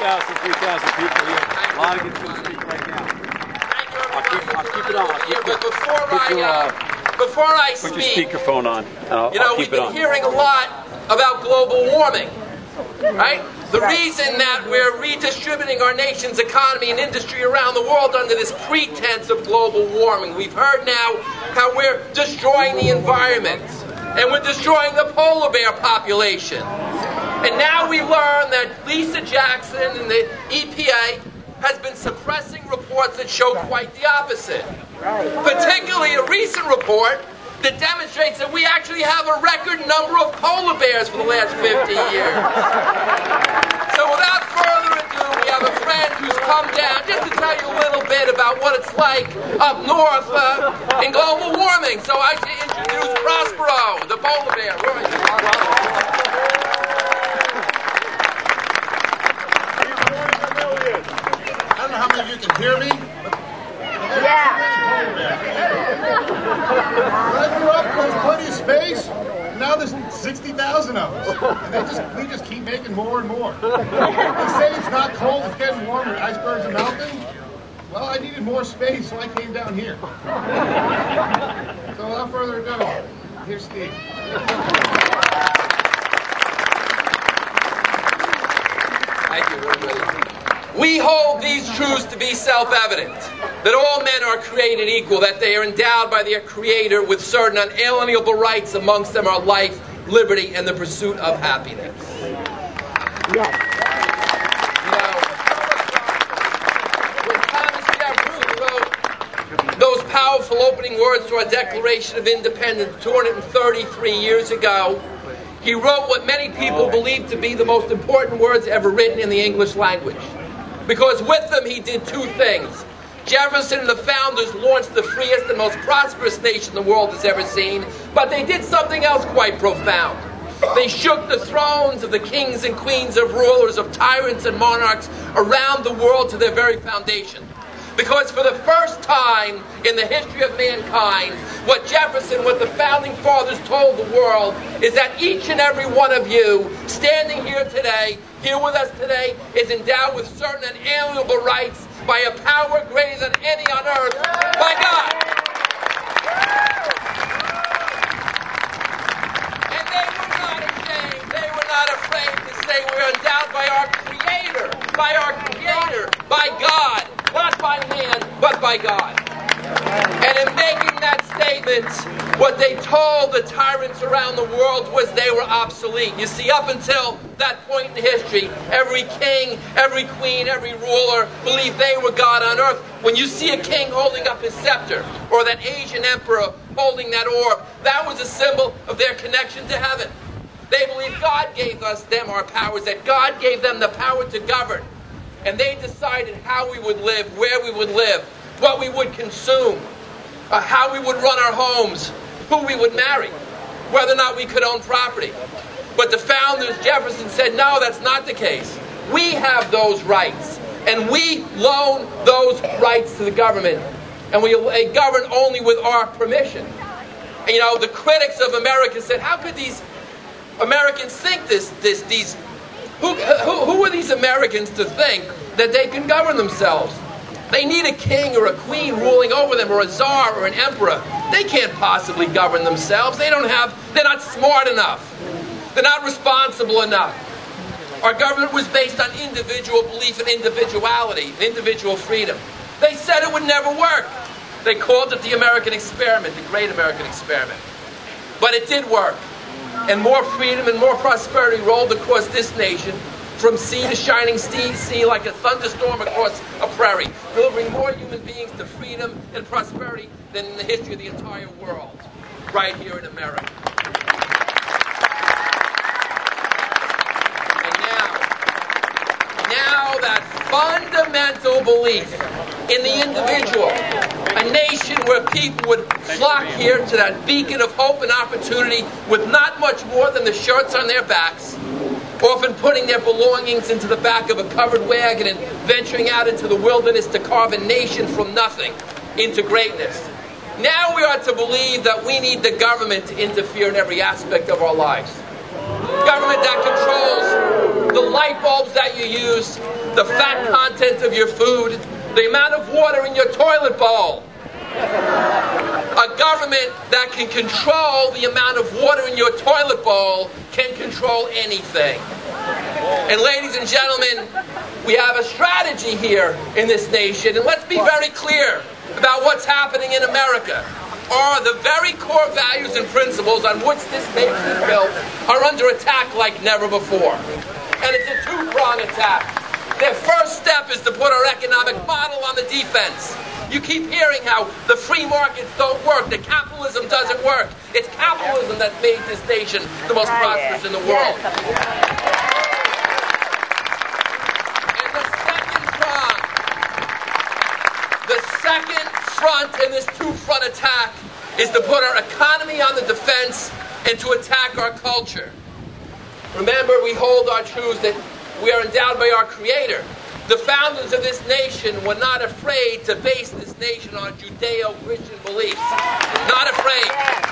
3,000 people here. A lot of good to speak right now. I'll keep it on. But before I speak, put your speakerphone on. We've been hearing a lot about global warming, right? The reason that we're redistributing our nation's economy and industry around the world under this pretense of global warming. We've heard now how we're destroying the environment, and we're destroying the polar bear population. And now we learn that Lisa Jackson and the EPA has been suppressing reports that show quite the opposite. Particularly a recent report that demonstrates that we actually have a record number of polar bears for the last 50 years. So without further ado, we have a friend who's come down just to tell you a little bit about what it's like up north in global warming. So I should introduce Prospero, the polar bear. Where is he? I don't know how many of you can hear me. When I grew up, there was plenty of space. Now there's 60,000 of us. And we just keep making more and more. They say it's not cold, it's getting warmer, icebergs are melting. Well, I needed more space, so I came down here. So without further ado, here's Steve. Thank you, everybody. We hold these truths to be self-evident, that all men are created equal, that they are endowed by their Creator with certain unalienable rights. Amongst them are life, liberty, and the pursuit of happiness. Yes. When Thomas Jefferson wrote those powerful opening words to our Declaration of Independence 233 years ago, he wrote what many people believe to be the most important words ever written in the English language. Because with them he did two things. Jefferson and the founders launched the freest and most prosperous nation the world has ever seen, but they did something else quite profound. They shook the thrones of the kings and queens of rulers, of tyrants and monarchs around the world to their very foundation. Because for the first time in the history of mankind, what Jefferson, what the founding fathers told the world, is that each and every one of you standing here today, here with us today, is endowed with certain unalienable rights by a power greater than any on earth, by God. And they were not ashamed, they were not afraid to say we're endowed by our Creator, by God. Not by man, but by God. And in making that statement, what they told the tyrants around the world was they were obsolete. You see, up until that point in history, every king, every queen, every ruler believed they were God on earth. When you see a king holding up his scepter, or that Asian emperor holding that orb, that was a symbol of their connection to heaven. They believed God gave them our powers, that God gave them the power to govern. And they decided how we would live, where we would live, what we would consume, how we would run our homes, who we would marry, whether or not we could own property. But the founders, Jefferson, said, no, that's not the case. We have those rights, and we loan those rights to the government, and we govern only with our permission. And, you know, the critics of America said, how could these Americans think these Who are these Americans to think that they can govern themselves? They need a king or a queen ruling over them, or a czar or an emperor. They can't possibly govern themselves. They're not smart enough. They're not responsible enough. Our government was based on individual belief and individuality, individual freedom. They said it would never work. They called it the American experiment, the great American experiment. But it did work. And more freedom and more prosperity rolled across this nation, from sea to shining sea, like a thunderstorm across a prairie, delivering more human beings to freedom and prosperity than in the history of the entire world, right here in America. And now that fundamental belief in the individual, a nation where people would flock here to that beacon of hope and opportunity with not much more than the shirts on their backs, often putting their belongings into the back of a covered wagon and venturing out into the wilderness to carve a nation from nothing into greatness. Now we are to believe that we need the government to interfere in every aspect of our lives. Government that controls the light bulbs that you use, the fat content of your food, the amount of water in your toilet bowl. A government that can control the amount of water in your toilet bowl can control anything. And ladies and gentlemen, we have a strategy here in this nation, and let's be very clear about what's happening in America. The very core values and principles on which this nation is built are under attack like never before. And it's a two-pronged attack. Their first step is to put our economic model on the defense. You keep hearing how the free markets don't work, that capitalism doesn't work. It's capitalism that made this nation the most prosperous in the world. And the second front in this two-front attack is to put our economy on the defense and to attack our culture. Remember, we hold our truths that we are endowed by our Creator. The founders of this nation were not afraid to base this nation on Judeo-Christian beliefs. Not afraid.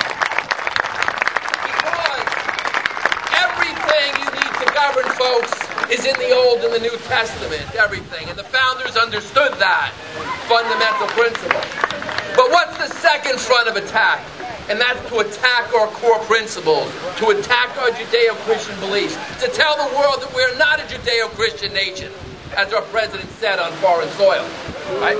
Because everything you need to govern, folks, is in the Old and the New Testament. Everything. And the founders understood that fundamental principle. But what's the second front of attack? And that's to attack our core principles, to attack our Judeo-Christian beliefs, to tell the world that we're not a Judeo-Christian nation, as our president said on foreign soil. Right?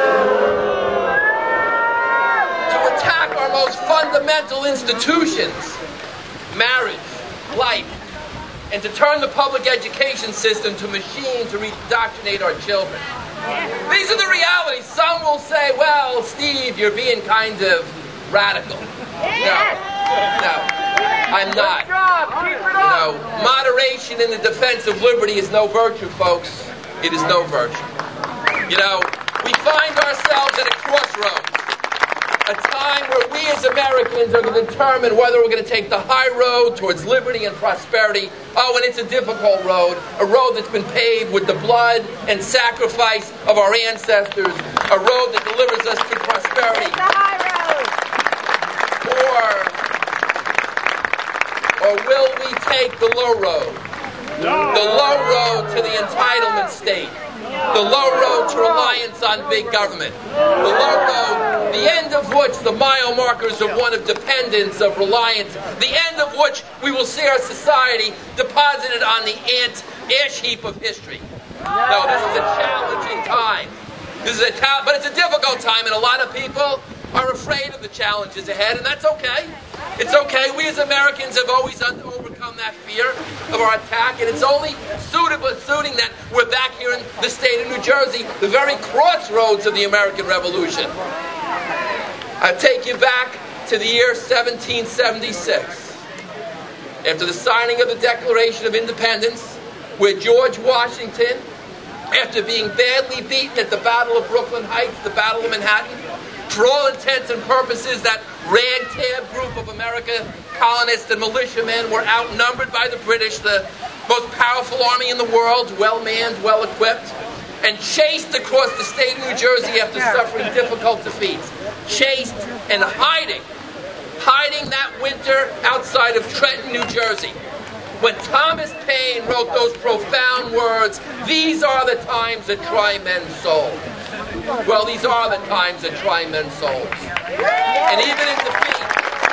To attack our most fundamental institutions, marriage, life, and to turn the public education system to a machine to indoctrinate our children. These are the realities. Some will say, well, Steve, you're being kind of radical. No, I'm not. Moderation in the defense of liberty is no virtue, folks. It is no virtue. We find ourselves at a crossroads. A time where we as Americans are going to determine whether we're going to take the high road towards liberty and prosperity. Oh, and it's a difficult road. A road that's been paved with the blood and sacrifice of our ancestors. A road that delivers us to prosperity. It's the high road. Or will we take the low road? No. The low road to the entitlement state. The low road to reliance on big government. The low road, the end of which the mile markers are one of dependence, of reliance. The end of which we will see our society deposited on the ash heap of history. No, this is a challenging time. But it's a difficult time, and a lot of people are afraid of the challenges ahead, and that's okay. It's okay. We as Americans have always overcome that fear of our attack, and it's only suiting that we're back here in the state of New Jersey, the very crossroads of the American Revolution. I take you back to the year 1776. After the signing of the Declaration of Independence, where George Washington, after being badly beaten at the Battle of Brooklyn Heights, the Battle of Manhattan, for all intents and purposes, that ragtag group of American colonists and militiamen were outnumbered by the British, the most powerful army in the world, well-manned, well-equipped, and chased across the state of New Jersey after suffering difficult defeats. Chased and hiding that winter outside of Trenton, New Jersey. When Thomas Paine wrote those profound words, "These are the times that try men's souls." Well, these are the times that try men's souls. And even in defeat,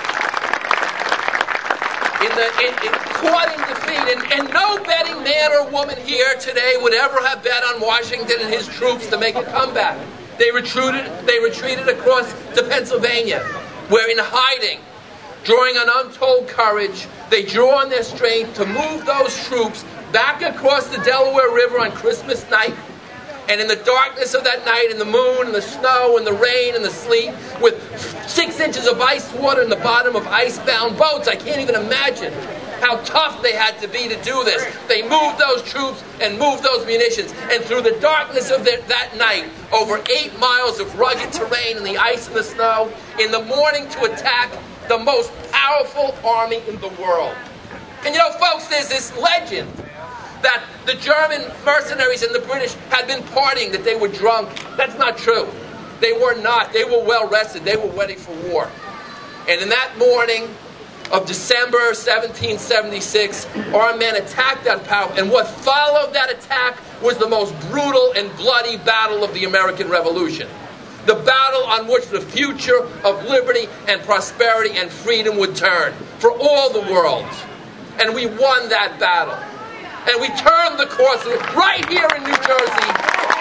caught in defeat, and no betting man or woman here today would ever have bet on Washington and his troops to make a comeback. They retreated across to Pennsylvania, where in hiding, drawing on untold courage, they drew on their strength to move those troops back across the Delaware River on Christmas night. And in the darkness of that night, in the moon, and the snow, and the rain, and the sleet, with 6 inches of ice water in the bottom of icebound boats, I can't even imagine how tough they had to be to do this. They moved those troops and moved those munitions. And through the darkness of that night, over 8 miles of rugged terrain and the ice and the snow, in the morning to attack the most powerful army in the world. And folks, there's this legend that the German mercenaries and the British had been partying, that they were drunk. That's not true. They were not. They were well rested. They were ready for war. And in that morning, of December 1776, our men attacked that power, and what followed that attack was the most brutal and bloody battle of the American Revolution. The battle on which the future of liberty and prosperity and freedom would turn for all the world. And we won that battle. And we turned the course of it right here in New Jersey.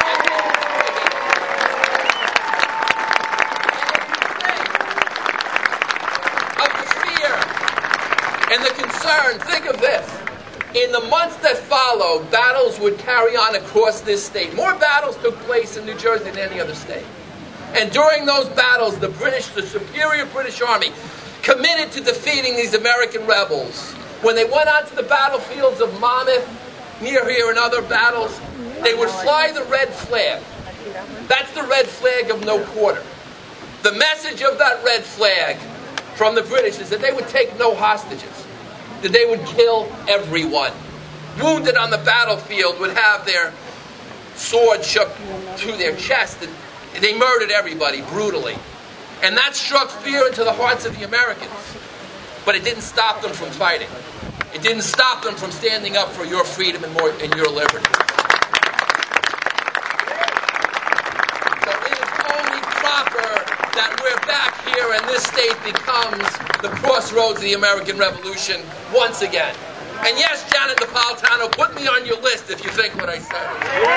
Of the fear and the concern, think of this. In the months that followed, battles would carry on across this state. More battles took place in New Jersey than any other state. And during those battles, the superior British Army, committed to defeating these American rebels. When they went onto the battlefields of Monmouth, near here, and other battles, they would fly the red flag. That's the red flag of no quarter. The message of that red flag from the British is that they would take no hostages, that they would kill everyone. Wounded on the battlefield would have their sword shook through their chest, and they murdered everybody brutally. And that struck fear into the hearts of the Americans. But it didn't stop them from fighting. It didn't stop them from standing up for your freedom and your liberty. So it is only proper that we're back here and this state becomes the crossroads of the American Revolution once again. And yes, Janet Napolitano, put me on your list if you think what I said.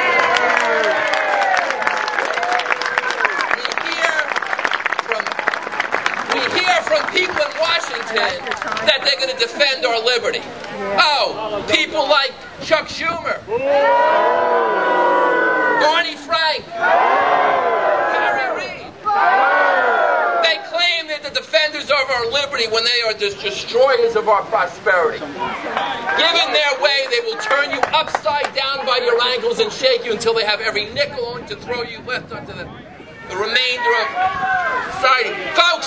We hear from people in Washington that they're going to defend our liberty. Oh, people like Chuck Schumer, Barney Frank, Harry Reid. They claim they're the defenders of our liberty when they are the destroyers of our prosperity. Given their way, they will turn you upside down by your ankles and shake you until they have every nickel on to throw you left onto the remainder of society. Folks,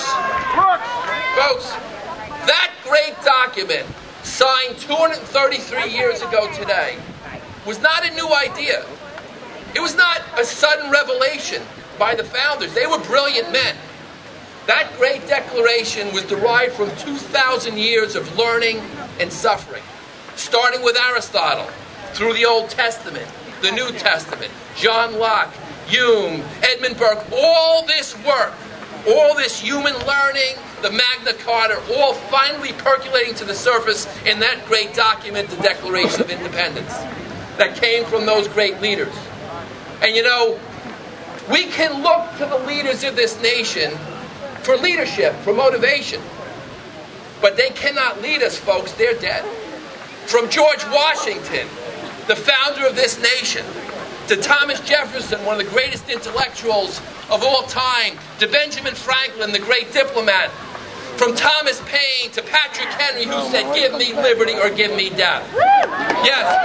that great document, signed 233 years ago today, was not a new idea. It was not a sudden revelation by the founders. They were brilliant men. That great declaration was derived from 2,000 years of learning and suffering, starting with Aristotle, through the Old Testament, the New Testament, John Locke, Hume, Edmund Burke, all this work, all this human learning, the Magna Carta, all finally percolating to the surface in that great document, the Declaration of Independence, that came from those great leaders. And you know, we can look to the leaders of this nation for leadership, for motivation. But they cannot lead us, folks. They're dead. From George Washington, the founder of this nation, to Thomas Jefferson, one of the greatest intellectuals of all time, to Benjamin Franklin, the great diplomat, from Thomas Paine to Patrick Henry, who said, "Give me liberty or give me death." Yes.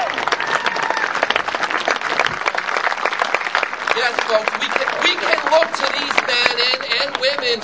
Yes, folks, we can look to these men and women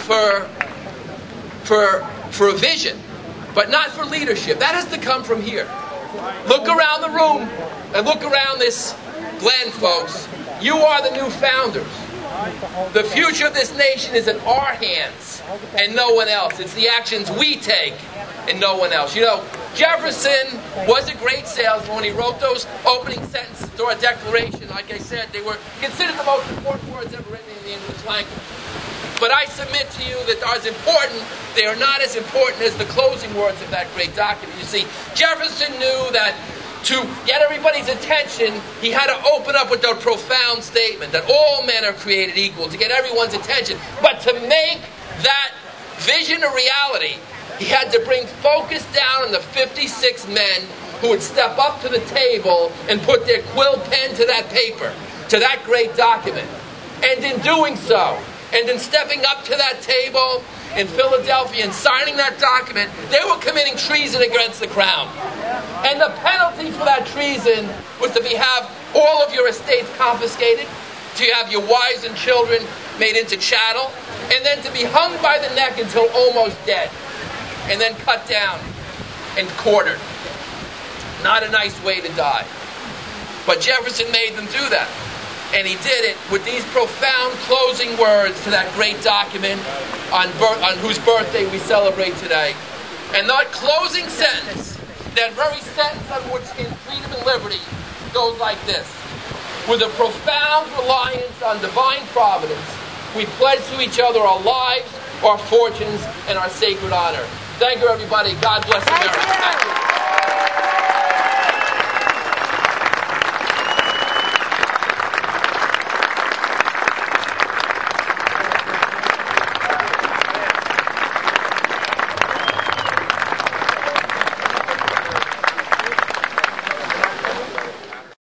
for a vision, but not for leadership. That has to come from here. Look around the room and look around this Glen, folks. You are the new founders. The future of this nation is in our hands and no one else. It's the actions we take and no one else. You know, Jefferson was a great salesman when he wrote those opening sentences to our Declaration. Like I said, they were considered the most important words ever written in the English language. But I submit to you that they are not as important as the closing words of that great document. You see, Jefferson knew that to get everybody's attention, he had to open up with the profound statement that all men are created equal, to get everyone's attention. But to make that vision a reality, he had to bring focus down on the 56 men who would step up to the table and put their quill pen to that paper, to that great document. And in doing so, and in stepping up to that table in Philadelphia and signing that document, they were committing treason against the crown. And the penalty for that treason was to have all of your estates confiscated, to have your wives and children made into chattel, and then to be hung by the neck until almost dead, and then cut down and quartered. Not a nice way to die. But Jefferson made them do that. And he did it with these profound closing words to that great document on whose birthday we celebrate today. And that closing sentence, that very sentence of which in freedom and liberty, goes like this. With a profound reliance on divine providence, we pledge to each other our lives, our fortunes, and our sacred honor. Thank you, everybody. God bless America. Thank you.